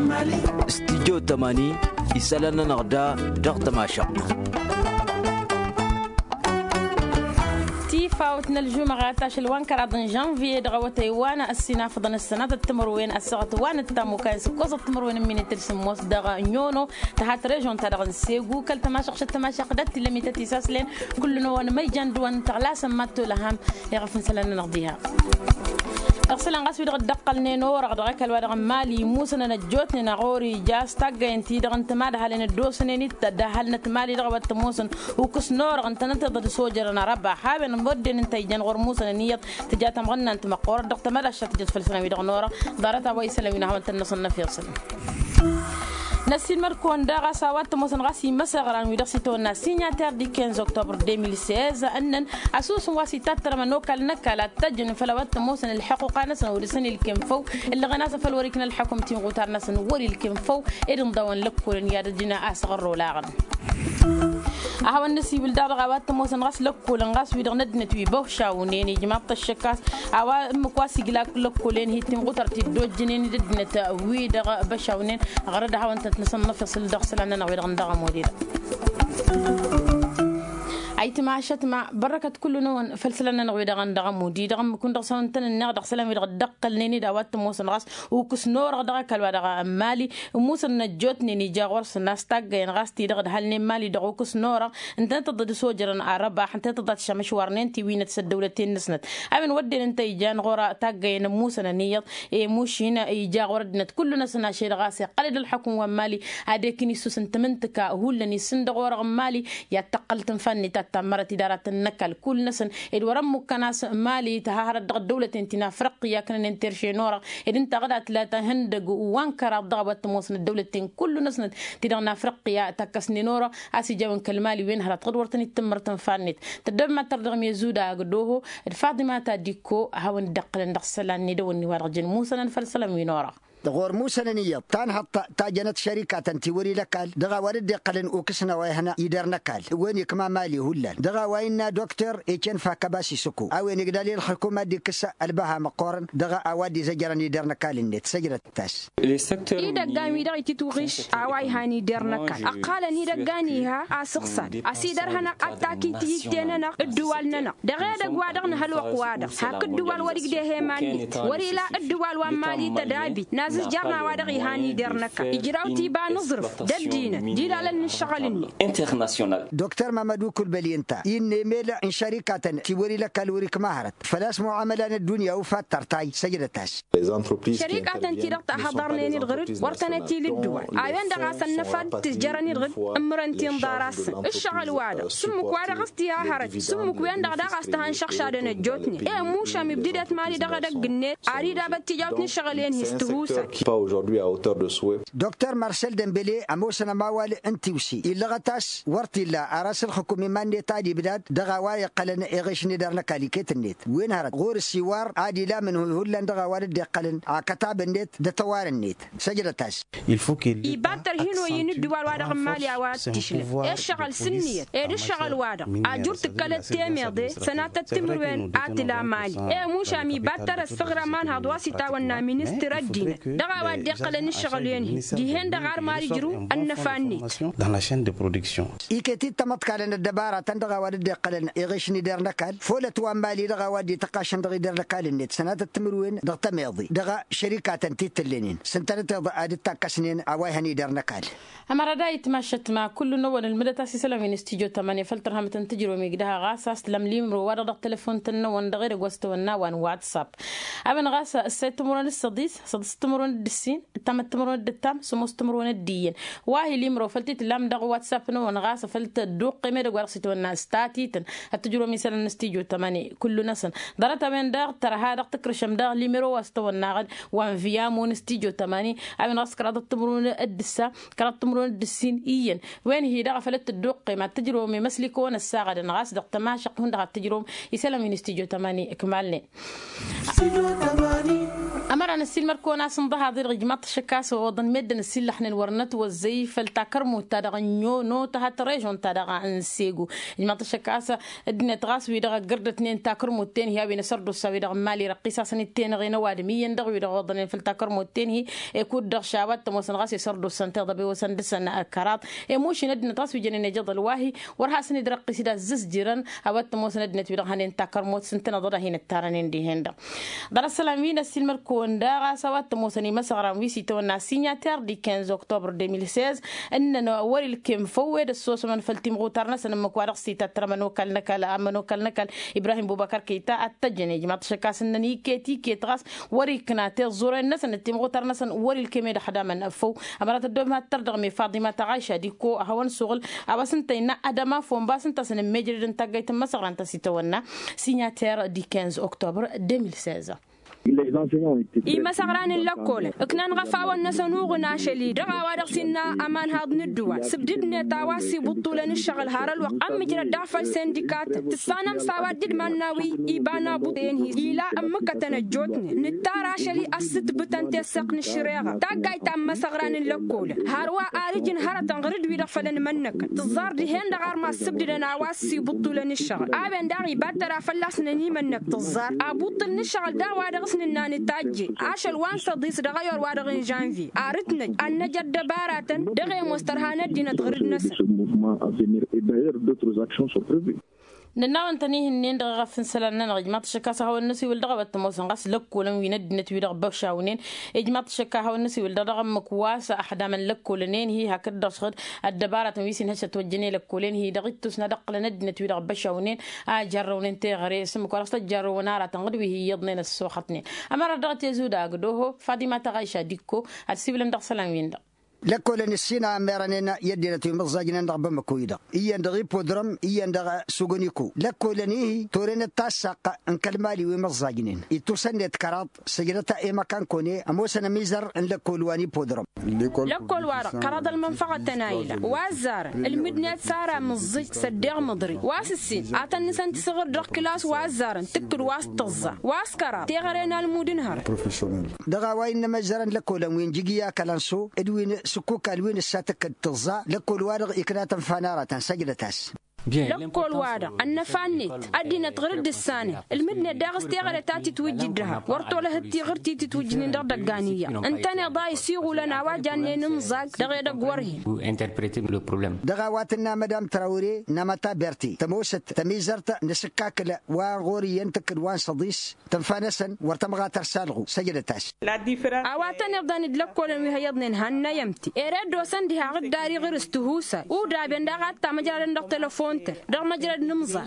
استديو 80 يسألنا نغدا ضغط ماشق فاوتنا الجمعة 13 الوانكر عدن جانفي دغوتي وانا السنة فضن السنة التمروين السغط وانا التامو كايس كوز التمروين من الترسموس دغا نيونو تحت ريجون تدغن سيغو كل تماشق دات لمي تتساسلين كل نوان ميجان دوان تغلاس ماتو لهم يغفن سلنا نغديها أرسلنا قاسي دغ دقل نينو رغدغ كالوادغ مالي موسنا نجوتني نغوري جاس تاقا انتي دغ انتماد هالين الدوسني نتا دهالنا تمالي دغ باتموسن وكس نور انت ننتظر سوجرنا ربا حابين نبدن انت يجان غور موسنا نيت تجاتا مغنى انت مقور دغ تماد الشات جد فلسنا دغ نورا دارتا ويسلمينا هو انت نصنا في رسل نسين مركون داغا ساوات موسن غاسي مسغران ويدرسيتو نا سيناتير دي 15 اكتوبر 2016 انن اسوس واسي تاتر منوكال نكالا تجن فلوات موسن الحقوق نسن ورسن الكنفو اللي غناس فالوريكنا الحكم تي غوتار نسن وري الكنفو ادن دون لكول يا دجنا اصغر ولاغن أهو النسي بالدار غوات موسن غاس لكول غاس ويدغ ندنت وي بوشا ونيني جماعة الشكاس أو مكواسي جلاك لكولين هي تيم غوتر تدوج جنين ددنت ويدغ بشا ونين غرد هاو انت نصنف يصل دغسل أننا ويدغ ندغ موديدا أيت مع شت مع بركة كل نون فلسلنا نغوي دغن دغم ودي دغم كون دغسون تن النغ دغسلنا ويدغ دقل نيني داوات موسن غاس وكس نور دغ كلوا دغ مالي موسن نجوتني نيجا غورس الناس تاغين غاستي دغ هالني مالي دغ كس نور انت تضد سوجرن عربا انت تضد شمش ورنين تي وين الدولتين نسنت ابن ودين انت يجان غورا تاغين موسن نيت اي موشين يجا غوردنت كل نسنا شي غاسي قلد الحكم ومالي هذيك نيسوس انت منتكا هو اللي سند غور مالي يتقل تنفني تمرت إدارة النكال كل نسن الورم مكناس مالي تهارد الدولة انتنا فرقيا كنا ننترشي نورا إذن تغدت لا تهندق وانكر ضغط موسن الدولة كل نسن تدغنا فرقيا تكسني نورا أسي جاون كالمالي وين هرت غدورتني تمرت فانت تدب ما تردغم يزودا قدوه الفاطمة تديكو هاون دقل ندخسلان ندوني ورجن موسن فلسلم نورا غور موسى نية تانها تاجنت شركة تنتوري لكال دغا ورد قلن وكسنا ويهنا يدر نكال وين كما مالي هلا دغا وين دكتور إيشن فكباسي سكو أو نقدر الحكومة دي كسا البها مقارن دغا أودي زجران يدر نكال النت سجرت تاس إذا قامي دغا تتوغش أواي هاني يدر نكال أقال نيدا قانيها أسقصاد أسيدر هنا أتاكي تيجتنا الدول ننا دغا دغوا دغنا هالوقوادا هاك الدول وريك ده مالي وريلا الدول ومالي تدابي ناس جرنا وادغي هاني درنك إجراوتي با نظرف ددينا ديلا لن نشغلني انترناسيونال دكتور محمد كلبلي انت إن ميلا إن شركة توري لك الوريك مهرت فلاس معاملة الدنيا وفاتر تاي سجلتاس شركة تنتيرت حضرني الغرد ورتنتي للدول أيوان دغا سنفاد تجرني الغرد أمرنتي ندارس الشغل وادا سمك وادا غستيها هرت سمك وين دغا استهان شخشا دنا جوتني إيه موشا مبديدت مالي دغا دغني أريد بتجاوتني شغلين هستهوس pas aujourd'hui à hauteur de souhait. دكتور مارسيل ديمبلي أموسنا ماوال انتوسي إلا غتاس ورتي لا أراس الحكومة من تادي بلاد دغواي قلن إيغش ندر لكاليكيت النت وين هرت غور السوار عادي لا من هولن دغوارد دي قلن كتاب النت دتوار النت سجلتاس يباتر هنا يندوال وادغ مالي عواد تشل الشغل سنية الشغل وادغ أجور تكالت تيميردي سنة تمروين آتلا مالي موشا مي باتر الصغرى من هدواسي تاونا مينستر الدين دغا وادي قلن الشغلين دي هند غار مالي جرو النفاني dans la chaîne de production إيكتي تمت قالن الدبارة تندغا وادي قلن إيغش ندر نكال فولت ومالي دغا وادي تقاشن دغي در نكال النت سنة التمروين دغ تميضي دغا شركات تيتلينين سنتنا تغادي تاكسنين أواهني در نكال أمر دايت ماشت مع كل نوع المدة سلام استيجو 8 فلتر هم تنتجروا ميقدها غاساس لمليم رواد ضغط تلفون تنون دغير غوستونا وان واتساب أبن غاسا السيتمرون الصديس صدستمرون الدسين تمتمرون الدتام سمستمرون الدين واهي ليمرو فلتت لام دغ واتساب نون غاسا فلت دوق قيمة غورستونا ستاتيتن التجروا مثلا استيجو 8 كل نسن درت بين دغ ترى هذا تكرشم دغ ليمرو واستونا غد وان فيامون استيجو 8 أبن غاس كرات تمرون الدسا كرات تمرون الدسين إيين وين هي دغ فلت الدوق ما تجروا من مسلكون الساعة نغاس دغ تماشق هند تجروا يسلم من استيجو 8 كمالني أمرنا السيل مركونا تنضح هذه الرجمات الشكاس ووضن مدن السلاح الورنت والزيف التاكرمو تادغنيو نو تهات ريجون تادغا انسيغو جماعة الشكاس الدنيا تغاس ويدغا قرد اتنين تاكرمو التين هي بين سردو سويدغ مالي رقيسا سنتين غينا وادمي يندغ ويدغ وضن في التاكرمو التين هي يكون دغ شاوات تموسن غاسي سردو سنتي ضبي وسندسن كرات موشي ندنا تغاس ويجنين جد الواهي ورها سند رقيسي دا زز جيران اوات تموسن ندنا ويدغ هنين تاكرمو سنتنا ضد هين التارنين دي هندا دار السلامين السلمر كوندا سوات موسني مسغرام ويسي تونا سيناتير دي 15 اكتوبر 2016 اننا اول الكم فواد السوس من فلتيم غوترنا سن مكوارق سيتا ترمنو كلنكل امنو كلنكل ابراهيم بوبكر كيتا اتجني جماعه شكاس انني كيتي كيتراس وري كناتير زور الناس ان تيم غوترنا سن اول الكم حدا من افو امرات الدوم تردغمي فاطمه عائشه ديكو هون شغل ابسنتينا ادما فون باسنت سن ميجر انت جايت مسغران تسيتونا سيناتير دي 15 اكتوبر 2016 إما سغران اللقول إكنان غفاوة نسنوغ ناشلي دغا وادغسينا أمان هاد ندوا سبددنا تاواسي بطولة الشغل هارل وقام مجرى دافع السندكات تسانم سوادد مناوي إبانا بطين هي إلا أمكتنا جوتني نتارا شلي أست بطن تسقن الشريغة تاقاي تام سغران اللقول هاروا آرجن هارتن غرد ويدفلن منك تزار دهين دغار ما سبددنا واسي بطولة الشغل آبن داغي باترا فلاسنا نيمنك تزار أبطل الشغل دا وادغسنا ناني تاجي عاشل وانسا ديس دغير وادغين جانفي عارتنا أن جد باراتن دغي مسترهانة دينا تغرد نسا ننا انتنيه نين دغ فن سلالنا نجمات الشكاسة هو النسي والدغ والتموسن غاس لكولن ويند نتوي دغ بوشاونين اجمات الشكا هو النسي والدغ مكواس احدا من لكولنين هي هكذا شغد الدبارة ويسين هشه توجني لكولين هي دغيتوس ندق لند نتوي دغ بوشاونين اجرونين تي غري اسمك ورست جرو نارا تنغدوي هي يضنين السوختنين اما ردغت يزودا غدوه فاطمه عائشه ديكو السيبلن دغ سلام وين لكل السينا ميرانينا يدينا تمزاجنا ندغ بمكويدا يندغي بودرم يندغ سوغونيكو لكل نيه تورين التاسق ان كلمالي ومزاجنين يتوسنت كرات سجلتا اي مكان كوني اموسنا ميزر ان لكل واني بودرم لكل ورق كراد المنفعه تنايله وازار المدنيات ساره مزج صدق مضري واسسين اتن سنت صغر دق كلاس وازار تكر واستظا واسكرا تيغرينا المودنهر بروفيسيونيل دغا وين مزرن لكل وين جيجيا كلانسو ادوين سكوك الوين الساتك التظا لكل وارغ إكرات فنارة سجلتاس لكل وارغ أن فانيت أدينا تغرد الثاني المدنة داغس تيغر تاتي توجدها ورطو له تيغرتي تتوجنين دغ دقانية انتاني ضاي سيغو لنا واجاني نمزاق دغي دقوره دغاواتنا مدام تراوري نمتا بيرتي تموست تميزرت نسكاك واغوري ينتكد وان صديس تنفانسن ورتمغا ترسالغو سجلتاس اواتن بدان دلكول وهيضنين هنا يمتي ايرادو سندها غد داري غير استهوسا ودابن دغا تمجرن دغ تليفون دغ مجرد نمزا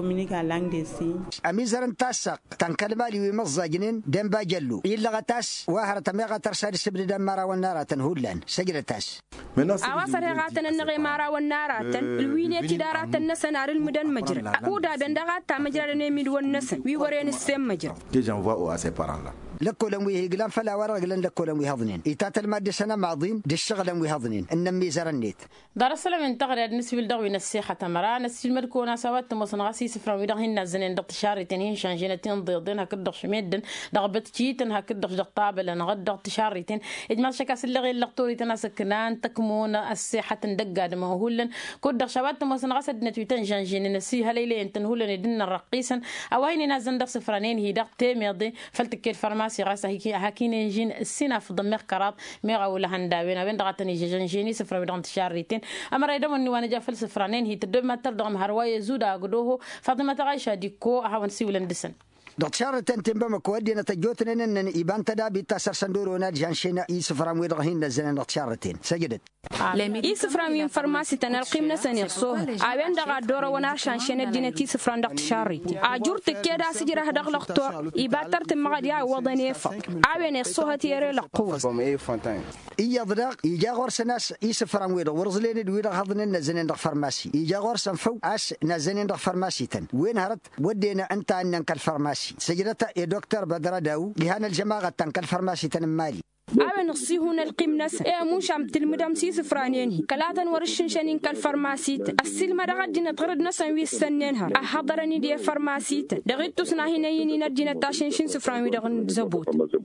اميزرن تاسق تنكلمالي ومزاجنين دمبا جلو إلا غتاس واهر تمغا ترسال سبد دمارا والنارا تنهولان سجلتاس اواسر غاتن النغي مارا والنارا الوينه تدارات النسنار المدن مجر ودابن دغا تمجرن نميد والنسن وي ورين السم مجر لكولن ويهقلان فلا ورقلن لكولن ويهضنين إتات المادة سنة ماضين دي الشغلن ويهضنين النمي زرنيت دار السلام انتقل النسبة الدغوي نسيحة تمرا نسي المركونة سوات تموصن غاسي سفرا ويدغهن نزنين دغ تشاريتين شانجينتين ضيضين هكدغ شميدن دغ بتجيتن هكدغ دغ طابلن غدغ تشاريتين إجمال شكاس اللي غير لقطوريتنا سكنان تكمون السيحة دقاد مهولن كدغ شوات تموصن غاسد نتويتن شانجين نسيها ليلين تنهولن يدن الرقيسا أو هيني نازن دغ سفرانين هي دغ تيميضي فلتكير فرماسي غاسا هكين جين السنة في ضمير كرات ميغا ولا هنداوين وين دغتني جيجنجيني سفر بدون تشاريتين اما رايدم اني وانا جا فلسفرانين هي تدم تردغم هروايه زودا غدوه فاطمه عائشه ديكو هاون سيولندسن دكتور تنتبه مكودينا تجوتنا إن إبان تدابي تسر صندور ونرجع شينا يسفرام ويرغين نزلنا دكتورتين سجدت يسفرام من فرماسي تنالقيم نسني صوه أبين دغا دورة وناشان شينا دينتي سفران دكتوري أجورت كيدا سجرا هدغ لقطور إباتر تمغديا وضني فق أبين الصوه تيري لقوة إيا ضدق إيجا غورس ناس يسفرام ويرغ ورزلين دويرغ هضن نزلنا دكفرماسي إيجا غورس نفو أس نزلنا دكفرماسي تن وين هرت ودينا أنت أنك الفرماسي سجلت يا دكتور بدر داو لهنا الجماعة تنك الفرماسي تنمالي أبن الصيهون القمنس موش عم تلمدام سيس فرانينه كلاتن ورشن شنين كالفرماسيت السلمة دغدنا تغرد نسن ويسننها أحضرني دي فرماسيت دغيت تسنا هنا يني ندينا تاشن شن سفران ودغن زبوت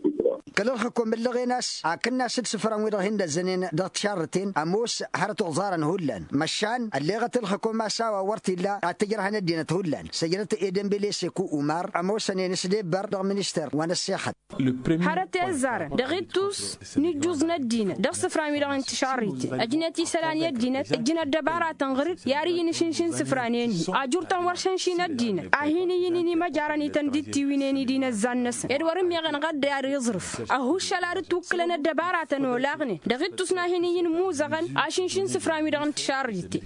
كل الحكومة اللي ناس كنا 6 سفران ويرهن الزنين ضغط شارتين أموس حرت غزارا هولان مشان اللي غت الحكومة سوا ورتي لا تجرها ندينة هولان سجلت إيدن بليسكو أمار أموس نسدي بر منستر وانا السياحة حرت الزار دغيتوس نجوز ندينة دغ سفران ويرهن انتشاريتي أجنتي سلانية دينة الجنة دبارة تنغرد ياري نشنشن سفرانين أجور تنور شنشين الدينة أهيني ينيني ما جارني تندتي وينيني دين الزنس إدوارم يغن غد يار يظرف أهو شلار توكلنا دبارة نولاغني دغيتوس ناهيني موزغن أشنشن سفران ويرهن انتشاريتي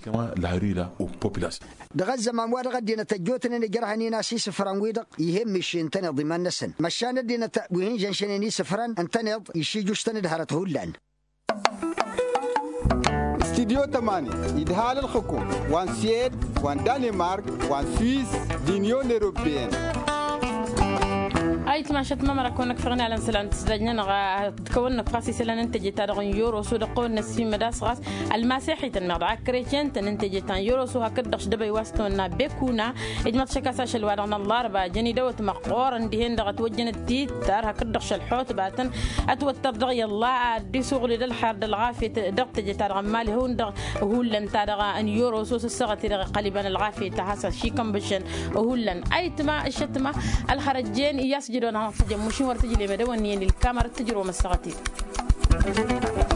دغ الزمان وارغ دينة الجوتن نجرهني ناسي سفران ويدق يهمش انتني ضمان نسن مشان الدينة وين جنشنيني سفران انتنض يشي جوستن دهرت هولان استديو 8 إدهال الحكومة وان سيد وان دنمارك وان سويس دينيون أوروبيين أي تماشت ممر كونك فرنا على سلام تسجلنا نغا تكون قاسي سلام ننتج تارغ يورو سود قون نسيم مداس غاس المسيحي تنمر كريتين تنتج تان يورو سو هكدش دبي واستونا بكونا اجمع شكاساش الوادن الله ربا جني دوت مقور اندهن دغت وجن التيت تار هكدش الحوت باتن اتوتر دغ الله دي شغل الحرد الغافي دغت تارغ مالي هون دغ هولن تارغ ان يورو سو الصغت قلبا الغافي تحس شي كمبشن هولن اي تما الشتمه الخرجين يسجدون على مشين ورتجي لي بدون الكاميرا تجرو مسقتي